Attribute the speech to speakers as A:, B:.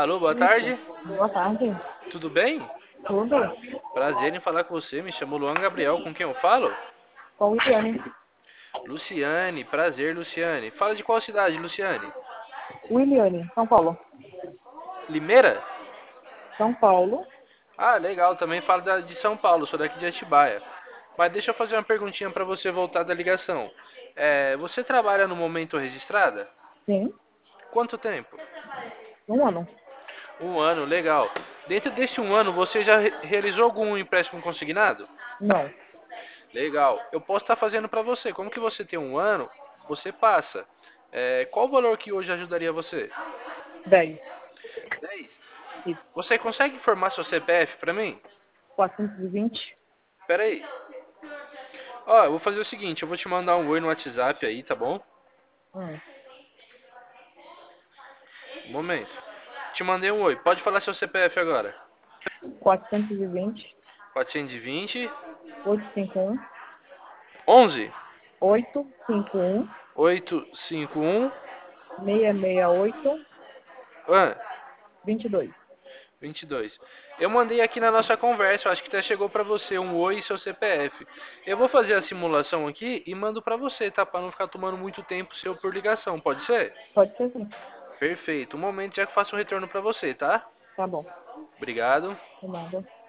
A: Alô, boa
B: Isso.
A: tarde.
B: Boa tarde.
A: Tudo bem?
B: Tudo?
A: Prazer em falar com você. Me chamo Luan Gabriel. Com quem eu falo?
B: Com o Williane.
A: Luciane. Prazer, Luciane. Fala de qual cidade, Luciane?
B: Williane, São Paulo.
A: Limeira?
B: São Paulo.
A: Ah, legal. Também falo de São Paulo. Sou daqui de Atibaia. Mas deixa eu fazer uma perguntinha para você voltar da ligação. Você trabalha no momento registrada?
B: Sim.
A: Quanto tempo?
B: Um ano.
A: Um ano, legal. Dentro desse um ano, você já realizou algum empréstimo consignado?
B: Não.
A: Legal. Eu posso estar fazendo para você. Como que você tem um ano, você passa. Qual o valor que hoje ajudaria você?
B: 10.
A: 10.
B: Isso.
A: Você consegue informar seu CPF para mim?
B: 420.
A: Espera aí. Ó, eu vou fazer o seguinte, eu vou te mandar um oi no WhatsApp aí, tá bom?
B: Hum.
A: Um momento. Te mandei um oi. Pode falar seu CPF agora.
B: 420.
A: 420
B: 851.
A: 11
B: 851.
A: 851
B: 668.
A: ah,
B: 22.
A: 22. Eu mandei aqui na nossa conversa, eu acho que até chegou pra você um oi e seu CPF. Eu vou fazer a simulação aqui e mando pra você, tá? Pra não ficar tomando muito tempo seu por ligação, pode ser?
B: Pode ser sim.
A: Perfeito. Um momento já que eu faço um retorno pra você, tá?
B: Tá bom.
A: Obrigado.
B: De nada.